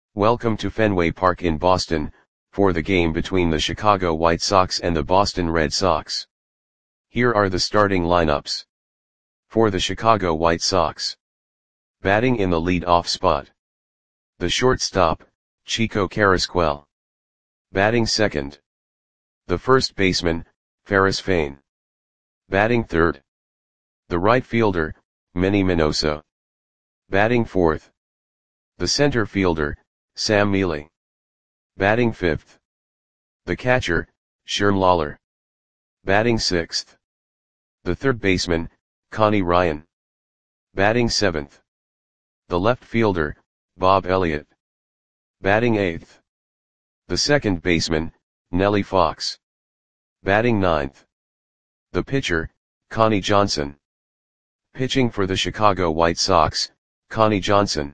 Welcome to Fenway Park in Boston, for the game between the Chicago White Sox and the Boston Red Sox. Here are the starting lineups. For the Chicago White Sox. Batting in the lead-off spot. The shortstop, Chico Carrasquel. Batting second. The first baseman, Ferris Fain. Batting third. The right fielder, Manny Minoso. Batting fourth. The center fielder, Sam Mele. Batting fifth. The catcher, Sherm Lollar. Batting sixth. The third baseman, Connie Ryan. Batting seventh. The left fielder, Bob Elliott. Batting eighth. The second baseman, Nellie Fox. Batting ninth. The pitcher, Connie Johnson. Pitching for the Chicago White Sox, Connie Johnson.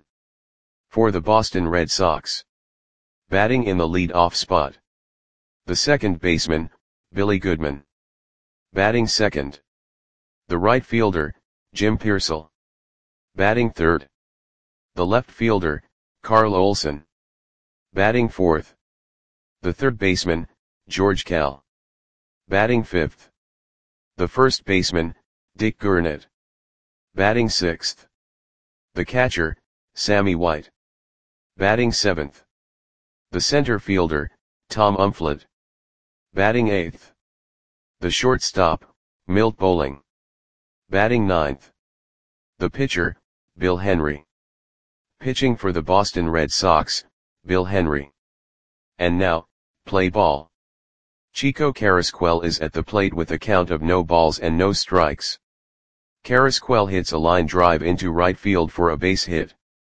For the Boston Red Sox. Batting in the lead-off spot. The second baseman, Billy Goodman. Batting second. The right fielder, Jim Piersall. Batting third. The left fielder, Carl Olson. Batting fourth. The third baseman, George Kell. Batting fifth. The first baseman, Dick Gurnett. Batting sixth. The catcher, Sammy White. Batting seventh. The center fielder, Tom Umflett. Batting eighth. The shortstop, Milt Bowling. Batting ninth. The pitcher, Bill Henry. Pitching for the Boston Red Sox, Bill Henry. And now, play ball. Chico Carrasquel is at the plate with a count of no balls and no strikes. Carrasquel hits a line drive into right field for a base hit.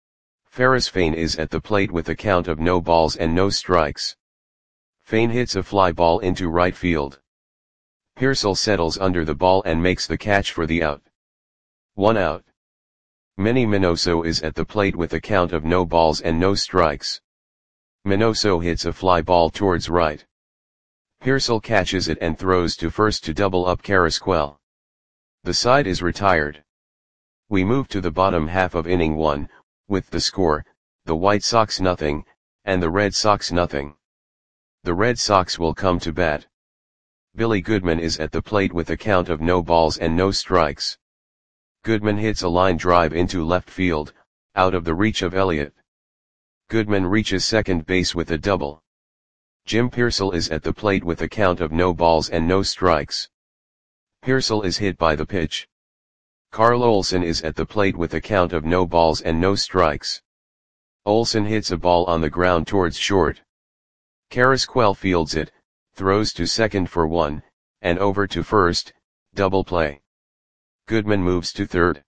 Ferris Fain is at the plate with a count of no balls and no strikes. Fain hits a fly ball into right field. Piersall settles under the ball and makes the catch for the out. 1 out. Manny Minoso is at the plate with a count of no balls and no strikes. Minoso hits a fly ball towards right. Piersall catches it and throws to first to double up Carrasquel. The side is retired. We move to the bottom half of inning 1, with the score, the White Sox nothing, and the Red Sox nothing. The Red Sox will come to bat. Billy Goodman is at the plate with a count of no balls and no strikes. Goodman hits a line drive into left field, out of the reach of Elliott. Goodman reaches second base with a double. Jim Piersall is at the plate with a count of no balls and no strikes. Piersall is hit by the pitch. Carl Olson is at the plate with a count of no balls and no strikes. Olson hits a ball on the ground towards short. Carrasquel fields it, throws to second for 1, and over to first, double play. Goodman moves to third.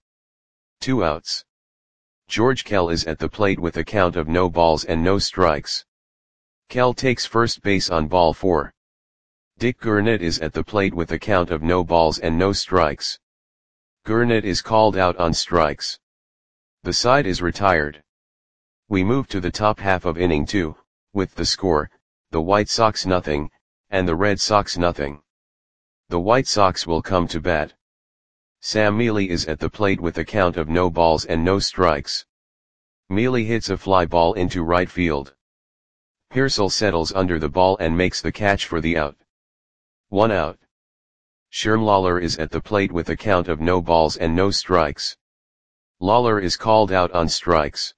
2 outs. George Kell is at the plate with a count of no balls and no strikes. Kell takes first base on ball 4. Dick Gurnett is at the plate with a count of no balls and no strikes. Gurnett is called out on strikes. The side is retired. We move to the top half of inning 2, with the score, the White Sox nothing, and the Red Sox nothing. The White Sox will come to bat. Sam Mele is at the plate with a count of no balls and no strikes. Mele hits a fly ball into right field. Piersall settles under the ball and makes the catch for the out. 1 out. Sherm Lollar is at the plate with a count of no balls and no strikes. Lollar is called out on strikes.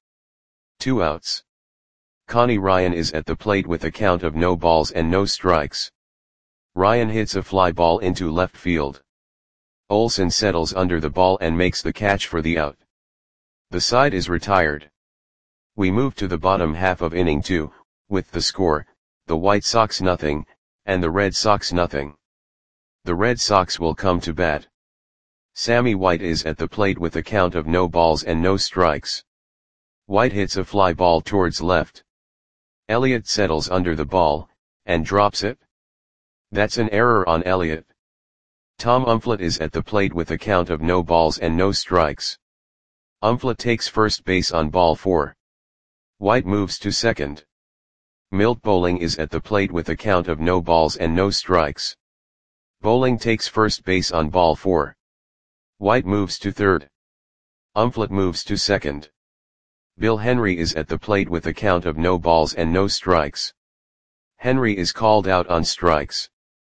2 outs. Connie Ryan is at the plate with a count of no balls and no strikes. Ryan hits a fly ball into left field. Olson settles under the ball and makes the catch for the out. The side is retired. We move to the bottom half of inning 2, with the score, the White Sox nothing, and the Red Sox nothing. The Red Sox will come to bat. Sammy White is at the plate with a count of no balls and no strikes. White hits a fly ball towards left. Elliott settles under the ball, and drops it. That's an error on Elliott. Tom Umflett is at the plate with a count of no balls and no strikes. Umflett takes first base on ball 4. White moves to second. Milt Bowling is at the plate with a count of no balls and no strikes. Bowling takes first base on ball 4. White moves to third. Umflett moves to second. Bill Henry is at the plate with a count of no balls and no strikes. Henry is called out on strikes.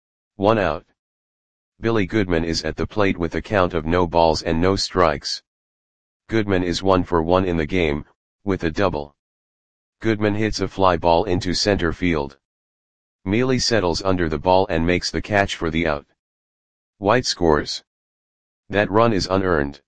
1 out. Billy Goodman is at the plate with a count of no balls and no strikes. Goodman is 1 for 1 in the game, with a double. Goodman hits a fly ball into center field. Mealy settles under the ball and makes the catch for the out. White scores. That run is unearned.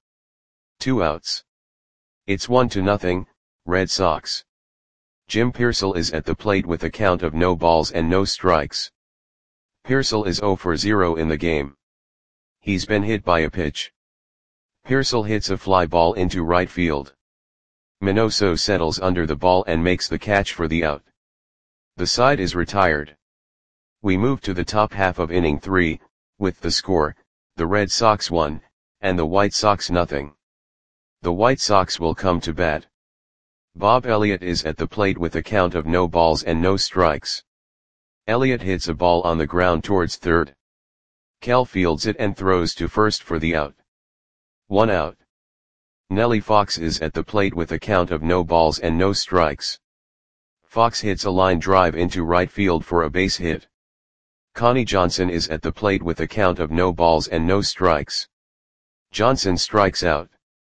2 outs. It's 1-0, Red Sox. Jim Piersall is at the plate with a count of no balls and no strikes. Piersall is 0 for 0 in the game. He's been hit by a pitch. Piersall hits a fly ball into right field. Minoso settles under the ball and makes the catch for the out. The side is retired. We move to the top half of inning 3, with the score, the Red Sox 1, and the White Sox 0. The White Sox will come to bat. Bob Elliott is at the plate with a count of no balls and no strikes. Elliott hits a ball on the ground towards third. Kell fields it and throws to first for the out. 1 out. Nellie Fox is at the plate with a count of no balls and no strikes. Fox hits a line drive into right field for a base hit. Connie Johnson is at the plate with a count of no balls and no strikes. Johnson strikes out.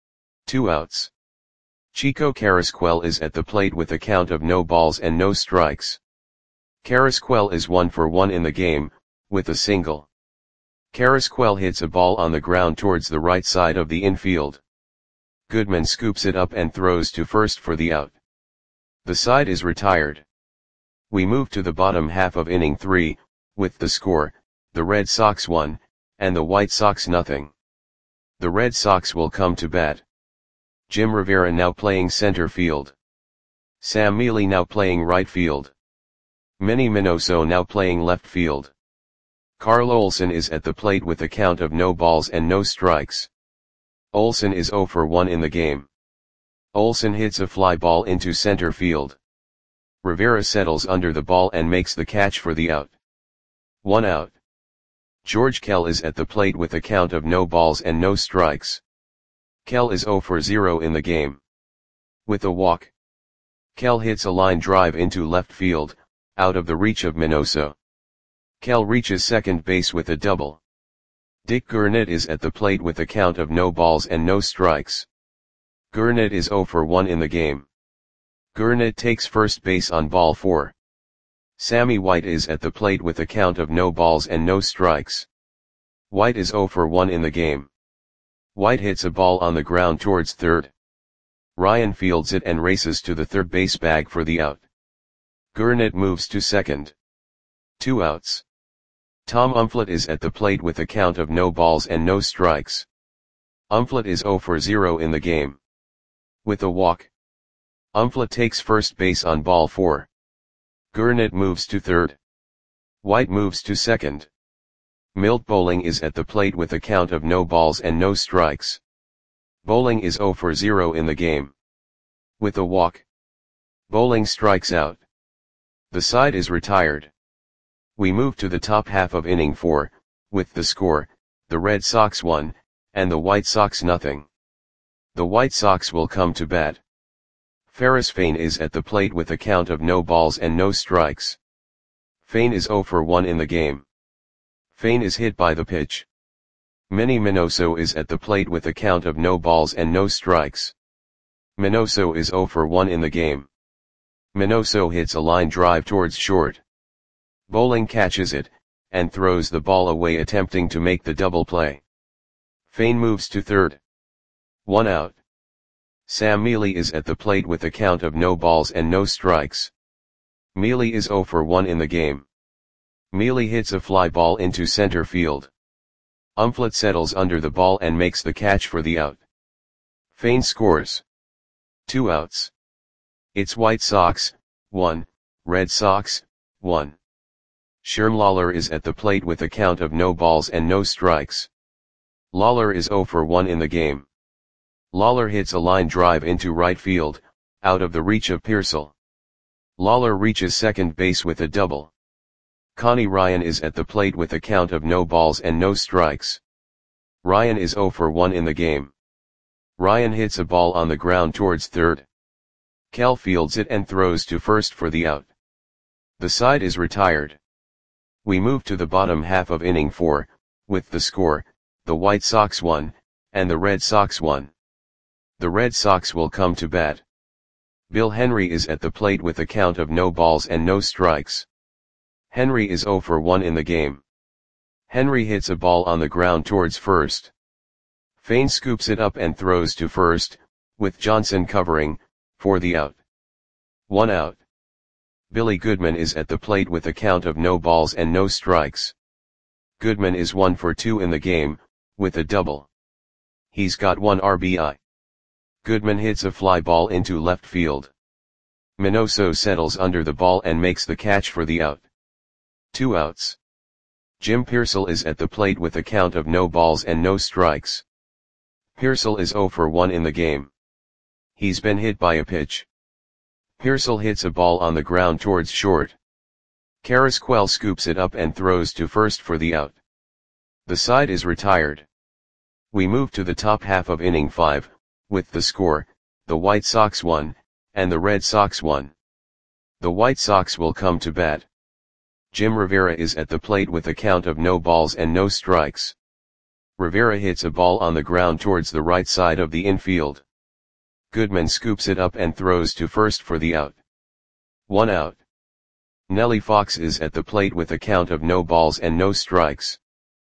2 outs. Chico Carrasquel is at the plate with a count of no balls and no strikes. Carrasquel is 1 for 1 in the game, with a single. Carrasquel hits a ball on the ground towards the right side of the infield. Goodman scoops it up and throws to first for the out. The side is retired. We move to the bottom half of inning 3, with the score, the Red Sox 1, and the White Sox 0. The Red Sox will come to bat. Jim Rivera now playing center field. Sam Mealy now playing right field. Manny Minoso now playing left field. Carl Olson is at the plate with a count of no balls and no strikes. Olson is 0 for 1 in the game. Olson hits a fly ball into center field. Rivera settles under the ball and makes the catch for the out. 1 out. George Kell is at the plate with a count of no balls and no strikes. Kell is 0 for 0 in the game. With a walk. Kell hits a line drive into left field, out of the reach of Minoso. Kell reaches second base with a double. Dick Gurnett is at the plate with a count of no balls and no strikes. Gurnett is 0 for 1 in the game. Gurnett takes first base on ball 4. Sammy White is at the plate with a count of no balls and no strikes. White is 0 for 1 in the game. White hits a ball on the ground towards third. Ryan fields it and races to the third base bag for the out. Gurnett moves to second. 2 outs. Tom Umflett is at the plate with a count of no balls and no strikes. Umflett is 0 for 0 in the game. With a walk. Umflett takes first base on ball 4. Gurnett moves to third. White moves to second. Milt Bowling is at the plate with a count of no balls and no strikes. Bowling is 0 for 0 in the game. With a walk. Bowling strikes out. The side is retired. We move to the top half of inning 4, with the score, the Red Sox 1, and the White Sox 0. The White Sox will come to bat. Ferris Fain is at the plate with a count of no balls and no strikes. Fain is 0 for 1 in the game. Fain is hit by the pitch. Manny Minoso is at the plate with a count of no balls and no strikes. Minoso is 0 for 1 in the game. Minoso hits a line drive towards short. Bowling catches it, and throws the ball away attempting to make the double play. Fain moves to third. 1 out. Sam Mealy is at the plate with a count of no balls and no strikes. Mealy is 0 for 1 in the game. Mealy hits a fly ball into center field. Umflett settles under the ball and makes the catch for the out. Fain scores. 2 outs. It's White Sox, 1, Red Sox, 1. Sherm Lawler is at the plate with a count of no balls and no strikes. Lawler is 0 for 1 in the game. Lawler hits a line drive into right field, out of the reach of Piersall. Lawler reaches second base with a double. Connie Ryan is at the plate with a count of no balls and no strikes. Ryan is 0 for 1 in the game. Ryan hits a ball on the ground towards third. Kell fields it and throws to first for the out. The side is retired. We move to the bottom half of inning 4, with the score, the White Sox 1, and the Red Sox 1. The Red Sox will come to bat. Bill Henry is at the plate with a count of no balls and no strikes. Henry is 0 for 1 in the game. Henry hits a ball on the ground towards first. Fane scoops it up and throws to first, with Johnson covering, for the out. 1 out. Billy Goodman is at the plate with a count of no balls and no strikes. Goodman is 1 for 2 in the game, with a double. He's got 1 RBI. Goodman hits a fly ball into left field. Minoso settles under the ball and makes the catch for the out. 2 outs. Jim Piersall is at the plate with a count of no balls and no strikes. Piersall is 0 for 1 in the game. He's been hit by a pitch. Piersall hits a ball on the ground towards short. Carrasquel scoops it up and throws to first for the out. The side is retired. We move to the top half of inning 5, with the score, the White Sox 1, and the Red Sox 1. The White Sox will come to bat. Jim Rivera is at the plate with a count of no balls and no strikes. Rivera hits a ball on the ground towards the right side of the infield. Goodman scoops it up and throws to first for the out. 1 out. Nellie Fox is at the plate with a count of no balls and no strikes.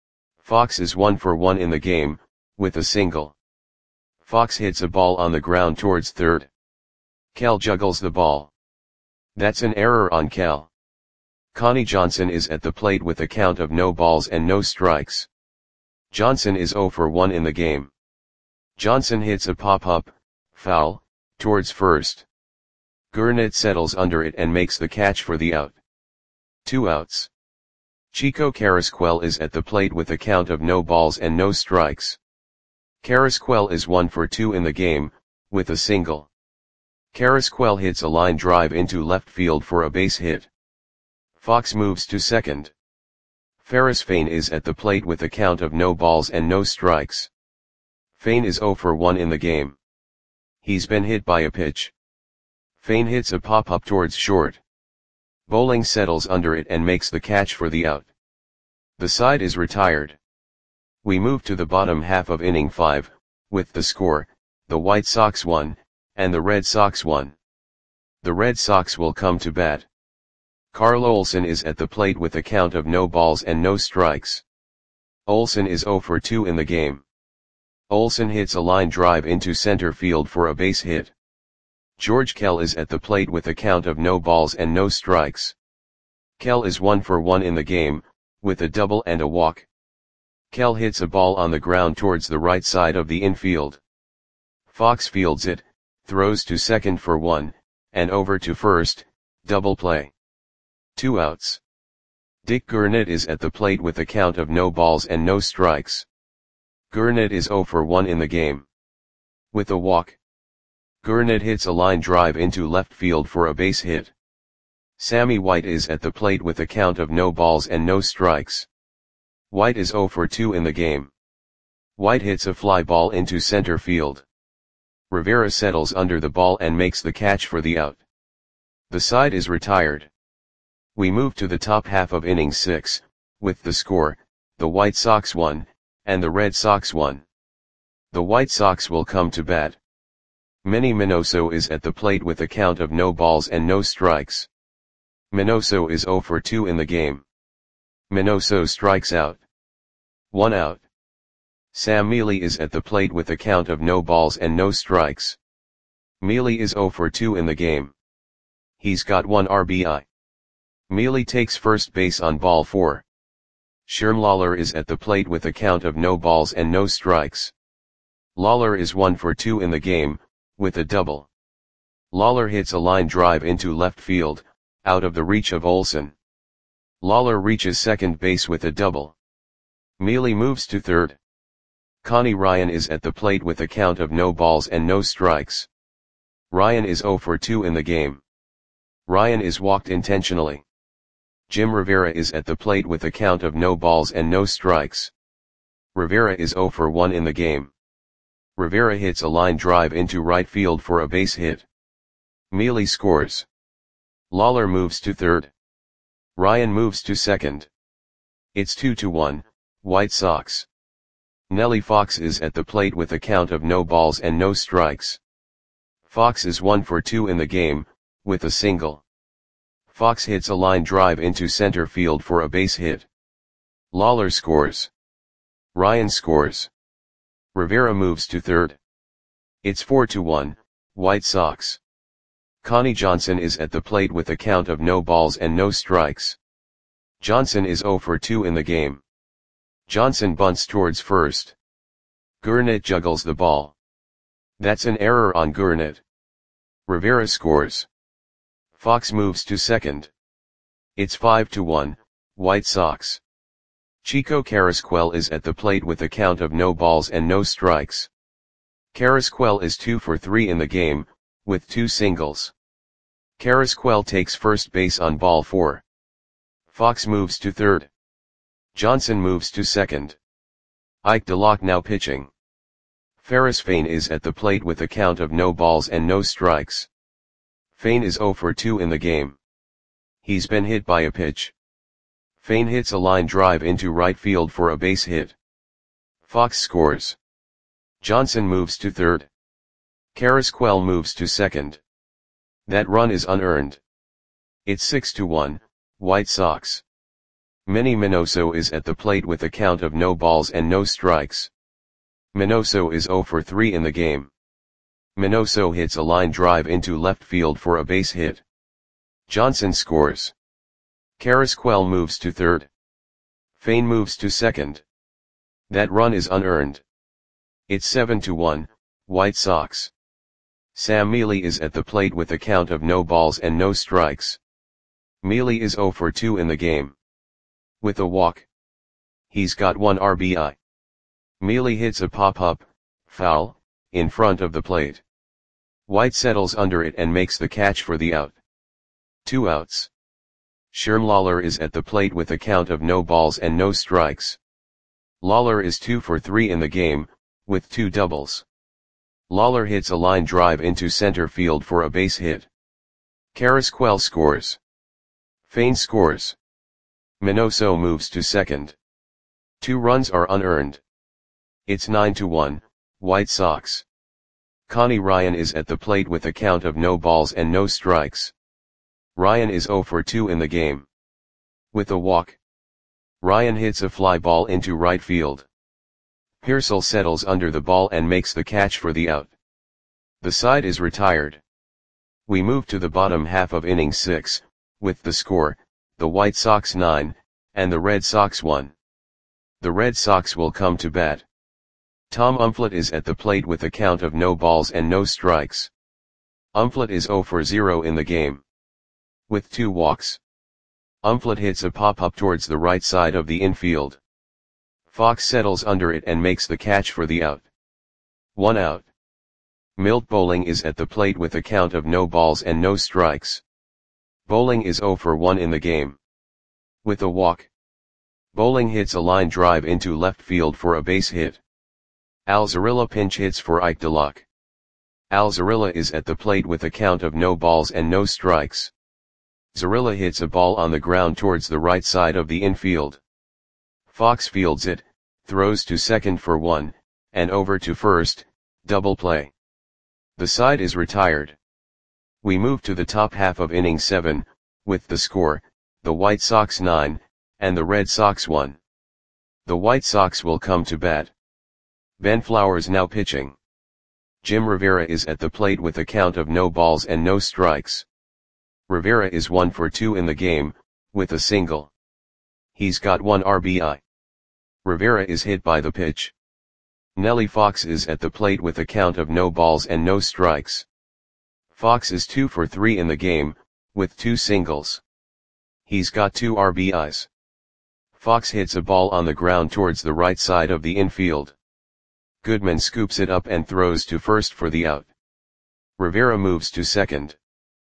Fox is 1 for 1 in the game, with a single. Fox hits a ball on the ground towards third. Kell juggles the ball. That's an error on Kell. Connie Johnson is at the plate with a count of no balls and no strikes. Johnson is 0 for 1 in the game. Johnson hits a pop-up, foul, towards first. Gurnett settles under it and makes the catch for the out. 2 outs. Chico Carrasquel is at the plate with a count of no balls and no strikes. Carrasquel is 1 for 2 in the game, with a single. Carrasquel hits a line drive into left field for a base hit. Fox moves to second. Ferris Fane is at the plate with a count of no balls and no strikes. Fane is 0 for 1 in the game. He's been hit by a pitch. Fane hits a pop-up towards short. Bowling settles under it and makes the catch for the out. The side is retired. We move to the bottom half of inning 5, with the score, the White Sox 1, and the Red Sox 1. The Red Sox will come to bat. Carl Olson is at the plate with a count of no balls and no strikes. Olson is 0 for 2 in the game. Olson hits a line drive into center field for a base hit. George Kell is at the plate with a count of no balls and no strikes. Kell is 1 for 1 in the game, with a double and a walk. Kell hits a ball on the ground towards the right side of the infield. Fox fields it, throws to second for 1, and over to first, double play. 2 outs. Dick Gurnett is at the plate with a count of no balls and no strikes. Gurnett is 0 for 1 in the game. With a walk. Gurnett hits a line drive into left field for a base hit. Sammy White is at the plate with a count of no balls and no strikes. White is 0 for 2 in the game. White hits a fly ball into center field. Rivera settles under the ball and makes the catch for the out. The side is retired. We move to the top half of inning 6, with the score, the White Sox 1, and the Red Sox 1. The White Sox will come to bat. Manny Minoso is at the plate with a count of no balls and no strikes. Minoso is 0 for 2 in the game. Minoso strikes out. 1 out. Sam Mealy is at the plate with a count of no balls and no strikes. Mealy is 0 for 2 in the game. He's got 1 RBI. Mealy takes first base on ball 4. Sherm Lawler is at the plate with a count of no balls and no strikes. Lawler is 1 for 2 in the game, with a double. Lawler hits a line drive into left field, out of the reach of Olson. Lawler reaches second base with a double. Mealy moves to third. Connie Ryan is at the plate with a count of no balls and no strikes. Ryan is 0 for 2 in the game. Ryan is walked intentionally. Jim Rivera is at the plate with a count of no balls and no strikes. Rivera is 0 for 1 in the game. Rivera hits a line drive into right field for a base hit. Mealy scores. Lawler moves to third. Ryan moves to second. It's 2-1, White Sox. Nellie Fox is at the plate with a count of no balls and no strikes. Fox is 1 for 2 in the game, with a single. Fox hits a line drive into center field for a base hit. Lawler scores. Ryan scores. Rivera moves to third. It's 4-1, White Sox. Connie Johnson is at the plate with a count of no balls and no strikes. Johnson is 0 for 2 in the game. Johnson bunts towards first. Gurnett juggles the ball. That's an error on Gurnett. Rivera scores. Fox moves to second. It's 5-1, White Sox. Chico Carrasquel is at the plate with a count of no balls and no strikes. Carrasquel is 2 for 3 in the game, with 2 singles. Carrasquel takes first base on ball 4. Fox moves to third. Johnson moves to second. Ike DeLocke now pitching. Ferris Fain is at the plate with a count of no balls and no strikes. Fain is 0 for 2 in the game. He's been hit by a pitch. Fain hits a line drive into right field for a base hit. Fox scores. Johnson moves to third. Carrasquel moves to second. That run is unearned. It's 6-1, White Sox. Manny Minoso is at the plate with a count of no balls and no strikes. Minoso is 0 for 3 in the game. Minoso hits a line drive into left field for a base hit. Johnson scores. Carrasquel moves to third. Fain moves to second. That run is unearned. It's 7-1, White Sox. Sam Mealy is at the plate with a count of no balls and no strikes. Mealy is 0 for 2 in the game. With a walk. He's got 1 RBI. Mealy hits a pop-up, foul, in front of the plate. White settles under it and makes the catch for the out. 2 outs. Sherm Lawler is at the plate with a count of no balls and no strikes. Lawler is 2 for 3 in the game, with 2 doubles. Lawler hits a line drive into center field for a base hit. Carrasquel scores. Fain scores. Minoso moves to second. 2 runs are unearned. It's 9-1, White Sox. Connie Ryan is at the plate with a count of no balls and no strikes. Ryan is 0 for 2 in the game. With a walk. Ryan hits a fly ball into right field. Pearsall settles under the ball and makes the catch for the out. The side is retired. We move to the bottom half of inning 6, with the score, the White Sox 9, and the Red Sox 1. The Red Sox will come to bat. Tom Umflett is at the plate with a count of no balls and no strikes. Umflett is 0 for 0 in the game. With 2 walks. Umflett hits a pop-up towards the right side of the infield. Fox settles under it and makes the catch for the out. 1 out. Milt Bowling is at the plate with a count of no balls and no strikes. Bowling is 0 for 1 in the game. With a walk. Bowling hits a line drive into left field for a base hit. Al Zarilla pinch hits for Ike DeLocke. Al Zarilla is at the plate with a count of no balls and no strikes. Zarilla hits a ball on the ground towards the right side of the infield. Fox fields it, throws to second for 1, and over to first, double play. The side is retired. We move to the top half of inning 7, with the score, the White Sox 9, and the Red Sox 1. The White Sox will come to bat. Ben Flowers now pitching. Jim Rivera is at the plate with a count of no balls and no strikes. Rivera is 1 for 2 in the game, with a single. He's got 1 RBI. Rivera is hit by the pitch. Nellie Fox is at the plate with a count of no balls and no strikes. Fox is 2 for 3 in the game, with 2 singles. He's got 2 RBIs. Fox hits a ball on the ground towards the right side of the infield. Goodman scoops it up and throws to first for the out. Rivera moves to second.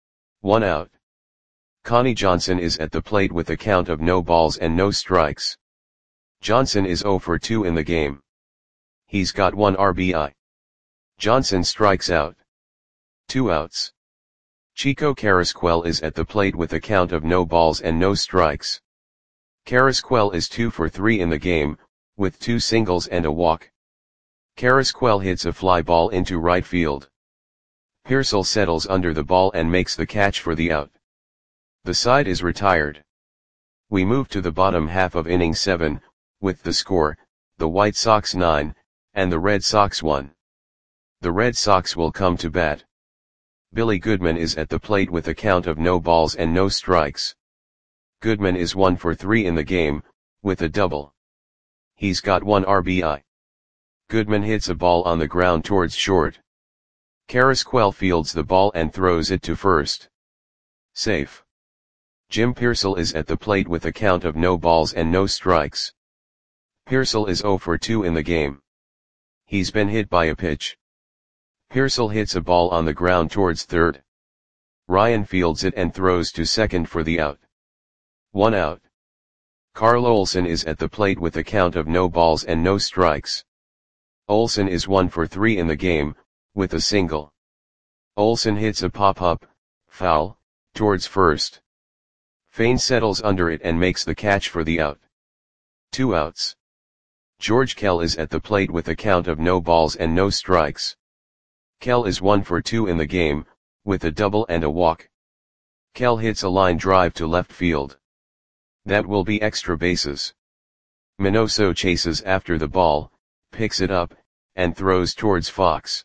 1 out. Connie Johnson is at the plate with a count of no balls and no strikes. Johnson is 0 for 2 in the game. He's got 1 RBI. Johnson strikes out. 2 outs. Chico Carrasquel is at the plate with a count of no balls and no strikes. Carrasquel is 2 for 3 in the game, with 2 singles and a walk. Carrasquel hits a fly ball into right field. Pearsall settles under the ball and makes the catch for the out. The side is retired. We move to the bottom half of inning 7, with the score, the White Sox 9, and the Red Sox 1. The Red Sox will come to bat. Billy Goodman is at the plate with a count of no balls and no strikes. Goodman is 1 for 3 in the game, with a double. He's got 1 RBI. Goodman hits a ball on the ground towards short. Carrasquel fields the ball and throws it to first. Safe. Jim Pearsall is at the plate with a count of no balls and no strikes. Pearsall is 0 for 2 in the game. He's been hit by a pitch. Pearsall hits a ball on the ground towards third. Ryan fields it and throws to second for the out. 1 out. Carl Olson is at the plate with a count of no balls and no strikes. Olson is 1 for 3 in the game, with a single. Olson hits a pop-up, foul, towards first. Fain settles under it and makes the catch for the out. 2 outs. George Kell is at the plate with a count of no balls and no strikes. Kell is 1 for 2 in the game, with a double and a walk. Kell hits a line drive to left field. That will be extra bases. Minoso chases after the ball, picks it up, and throws towards Fox.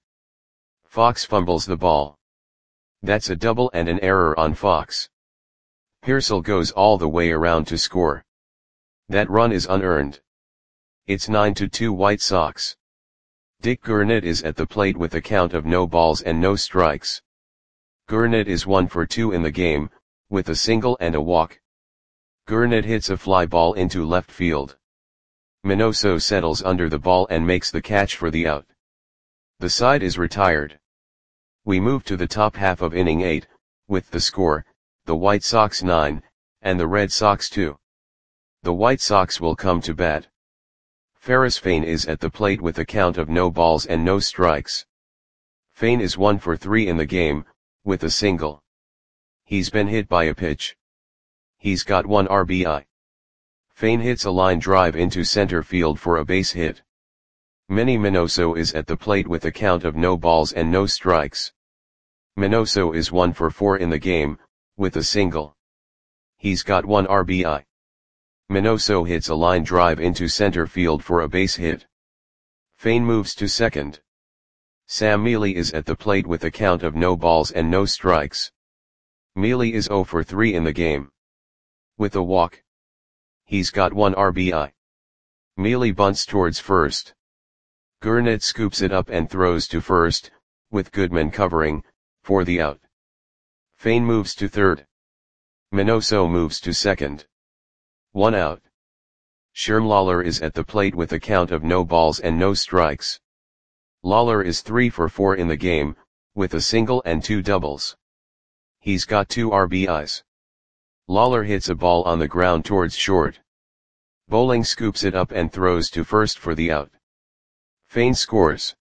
Fox fumbles the ball. That's a double and an error on Fox. Pearsall goes all the way around to score. That run is unearned. It's 9-2 White Sox. Dick Gurnett is at the plate with a count of no balls and no strikes. Gurnett is 1 for 2 in the game, with a single and a walk. Gurnett hits a fly ball into left field. Minoso settles under the ball and makes the catch for the out. The side is retired. We move to the top half of inning 8, with the score, the White Sox 9, and the Red Sox 2. The White Sox will come to bat. Ferris Fain is at the plate with a count of no balls and no strikes. Fain is 1 for 3 in the game, with a single. He's been hit by a pitch. He's got 1 RBI. Fain hits a line drive into center field for a base hit. Manny Minoso is at the plate with a count of no balls and no strikes. Minoso is 1 for 4 in the game, with a single. He's got 1 RBI. Minoso hits a line drive into center field for a base hit. Fain moves to second. Sam Mealy is at the plate with a count of no balls and no strikes. Mealy is 0 for 3 in the game. With a walk. He's got 1 RBI. Mealy bunts towards first. Gurnett scoops it up and throws to first, with Goodman covering, for the out. Fain moves to third. Minoso moves to second. 1 out. Sherm Lawler is at the plate with a count of no balls and no strikes. Lawler is 3 for 4 in the game, with a single and 2 doubles. He's got 2 RBIs. Lawler hits a ball on the ground towards short. Bowling scoops it up and throws to first for the out. Fain scores.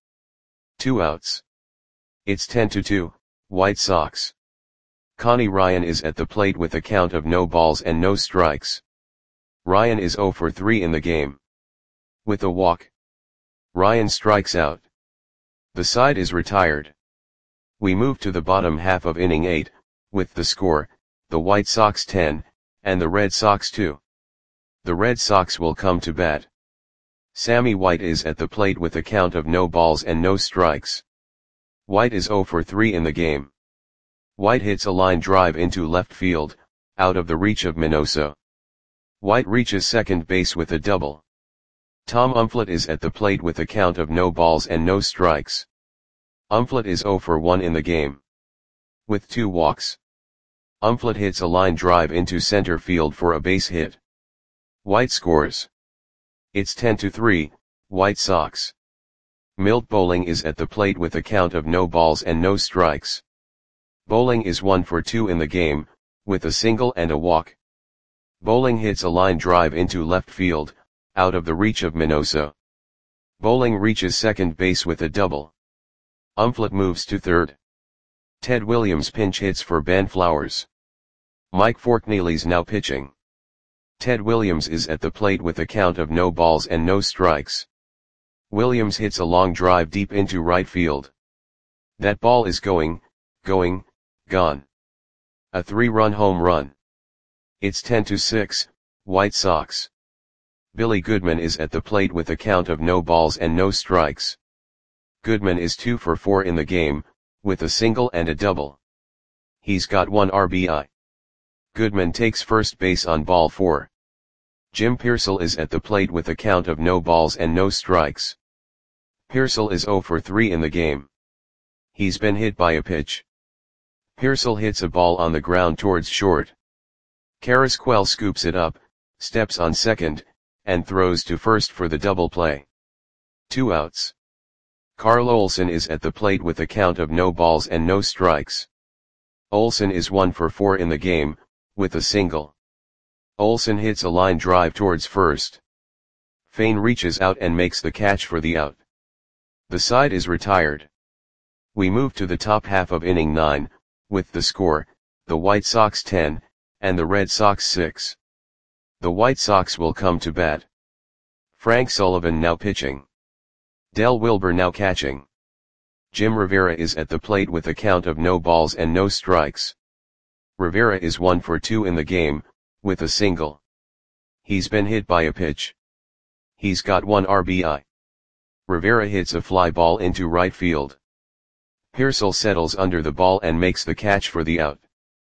2 outs. It's 10-2, White Sox. Connie Ryan is at the plate with a count of no balls and no strikes. Ryan is 0 for 3 in the game. With a walk. Ryan strikes out. The side is retired. We move to the bottom half of inning 8, with the score, the White Sox 10, and the Red Sox 2. The Red Sox will come to bat. Sammy White is at the plate with a count of no balls and no strikes. White is 0 for 3 in the game. White hits a line drive into left field, out of the reach of Minoso. White reaches second base with a double. Tom Umflett is at the plate with a count of no balls and no strikes. Umflett is 0 for 1 in the game. With 2 walks. Umflett hits a line drive into center field for a base hit. White scores. It's 10-3, White Sox. Milt Bowling is at the plate with a count of no balls and no strikes. Bowling is 1 for 2 in the game, with a single and a walk. Bowling hits a line drive into left field, out of the reach of Minoso. Bowling reaches second base with a double. Umflett moves to third. Ted Williams pinch hits for Ben Flowers. Mike Forkneely's now pitching. Ted Williams is at the plate with a count of no balls and no strikes. Williams hits a long drive deep into right field. That ball is gone. A 3-run home run. It's 10-6, White Sox. Billy Goodman is at the plate with a count of no balls and no strikes. Goodman is 2 for 4 in the game, with a single and a double. He's got 1 RBI. Goodman takes first base on ball 4. Jim Pearsall is at the plate with a count of no balls and no strikes. Pearsall is 0 for 3 in the game. He's been hit by a pitch. Pearsall hits a ball on the ground towards short. Carrasquel scoops it up, steps on second, and throws to first for the double play. 2 outs. Carl Olson is at the plate with a count of no balls and no strikes. Olson is 1 for 4 in the game, with a single. Olson hits a line drive towards first. Fain reaches out and makes the catch for the out. The side is retired. We move to the top half of inning 9, with the score, the White Sox 10, and the Red Sox 6. The White Sox will come to bat. Frank Sullivan now pitching. Del Wilber now catching. Jim Rivera is at the plate with a count of no balls and no strikes. Rivera is 1 for 2 in the game, with a single. He's been hit by a pitch. He's got 1 RBI. Rivera hits a fly ball into right field. Pearsall settles under the ball and makes the catch for the out.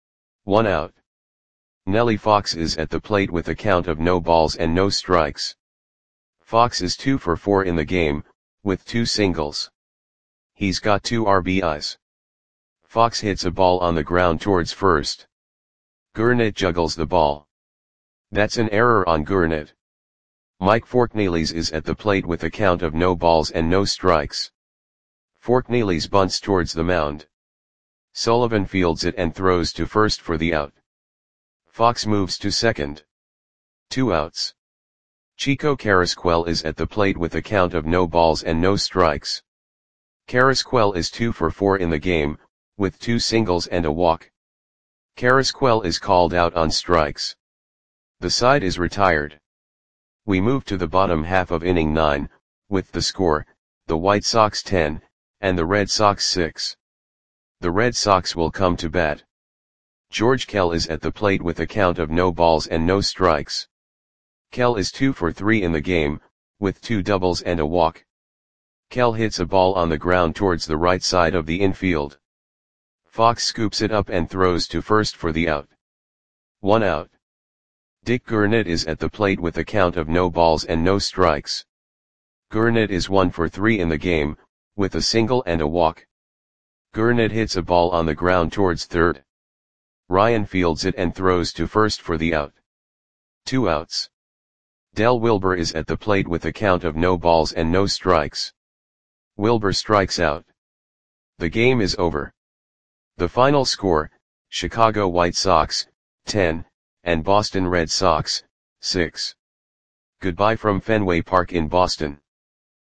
1 out. Nellie Fox is at the plate with a count of no balls and no strikes. Fox is 2 for 4 in the game, with 2 singles. He's got 2 RBIs. Fox hits a ball on the ground towards first. Gurnett juggles the ball. That's an error on Gurnett. Mike Forkneely's is at the plate with a count of no balls and no strikes. Forkneely's bunts towards the mound. Sullivan fields it and throws to first for the out. Fox moves to second. 2 outs. Chico Carrasquel is at the plate with a count of no balls and no strikes. Carrasquel is 2 for 4 in the game, with 2 singles and a walk. Carrasquel is called out on strikes. The side is retired. We move to the bottom half of inning 9, with the score, the White Sox 10, and the Red Sox 6. The Red Sox will come to bat. George Kell is at the plate with a count of no balls and no strikes. Kell is 2 for 3 in the game, with 2 doubles and a walk. Kell hits a ball on the ground towards the right side of the infield. Fox scoops it up and throws to first for the out. 1 out. Dick Gurnett is at the plate with a count of no balls and no strikes. Gurnett is 1 for 3 in the game, with a single and a walk. Gurnett hits a ball on the ground towards third. Ryan fields it and throws to first for the out. 2 outs. Del Wilber is at the plate with a count of no balls and no strikes. Wilber strikes out. The game is over. The final score, Chicago White Sox, 10, and Boston Red Sox, 6. Goodbye from Fenway Park in Boston.